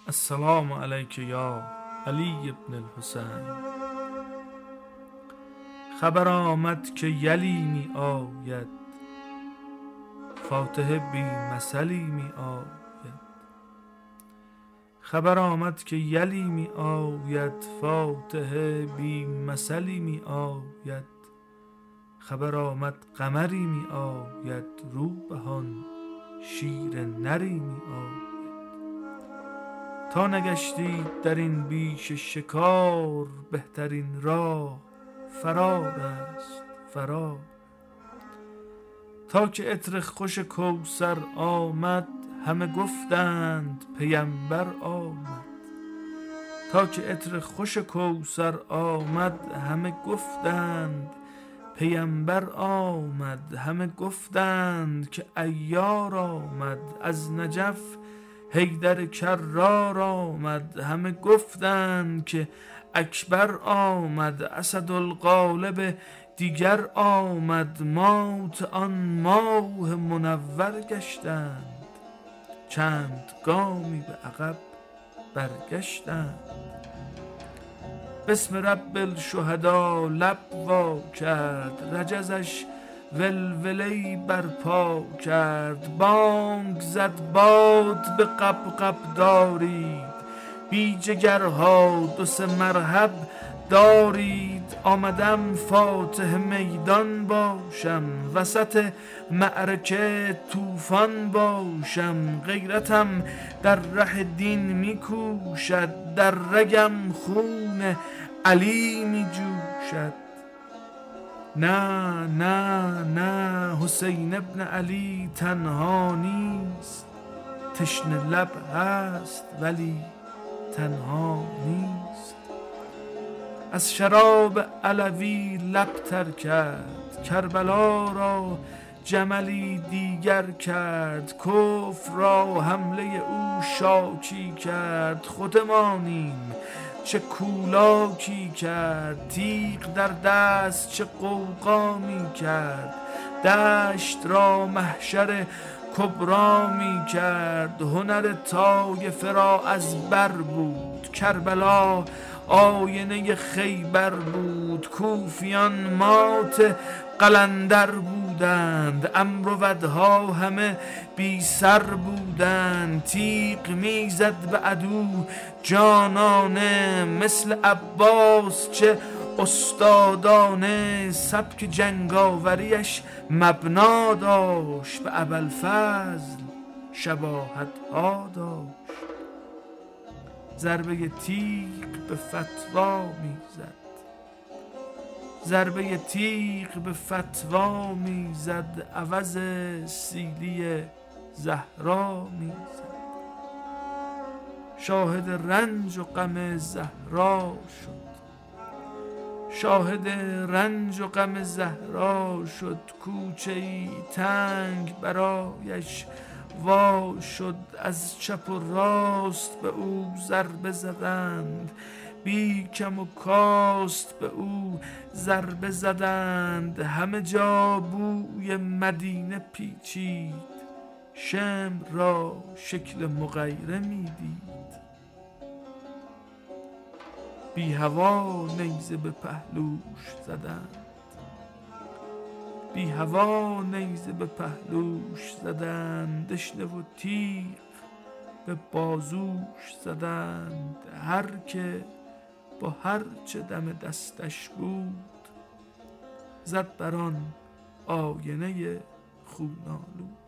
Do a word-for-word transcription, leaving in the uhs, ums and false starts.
السلام علیک یا علی ابن الحسین. خبر آمد که یلی می آید، فاتحه بی مثلی می آید. خبر آمد که یلی می آید، فاتحه بی مثلی می آید. خبر آمد قمری می آید، روبهان شیر نری می آید. تا نگشتید در این بیش شکار، بهترین راه فرار است فرار. تا که عطر خوش کوثر آمد، همه گفتند پیمبر آمد. تا که عطر خوش کوثر آمد، همه گفتند پیمبر آمد. همه گفتند که عیار آمد، از نجف حیدر کرار آمد. همه گفتند که اکبر آمد، اسدالغالب دیگر آمد. مات آن ماه منور گشتند، چند گامی به عقب برگشتند. بسم رب الشهدا لب وا کرد، رجزش ولوله‌ای برپا کرد. بانگ زد باد به قبقب دارید، بی جگرها دو سه مرحب دارید. آمدم فاتح میدان باشم، وسط معرکه طوفان باشم. غیرتم در ره دین می کوشد، در رگم خون علی می جوشد. نه نه نه حسین ابن علی تنها نیست، تشنه لب هست ولی تنها نیست. از شراب علوی لب تر کرد، کربلا را جملی دیگر کرد. کفر را حمله او شاکی کرد، خودمانیم چه کولاکی کرد. تیغ در دست چه غوغا می کرد، دشت را محشر کبرا می کرد. هنر طایفه را از بر بود، کربلا آینه خیبر بود. کوفیان مات قلندر بودند، امرودها همه بی سر بودند. تیغ میزد به عدو جانانه، مثل عباس چه استادانه. سبک جنگاوریش مبنا داشت، به ابوالفضل شباهت ها داشت. ضربه تیغ به فتوا میزد، ضربه تیغ به فتوا میزد. عوض سیلی زهرا میزد. شاهد رنج و غم زهرا شد، شاهد رنج و غم زهرا شد. کوچه ای تنگ برایش وا شد، از چپ و راست به او ضربه زدند. بی کم و کاست به او ضربه زدند. همه جا بوی مدینه پیچید، شمر را شکل مغیره میدید. بی هوا نیزه به پهلوش زدند، بی هوا نیزه به پهلوش زدند. دشنه و تیغ به بازوش زدند. هر که با هر چه دم دستش بود، زد بر آن آینه خون‌آلود.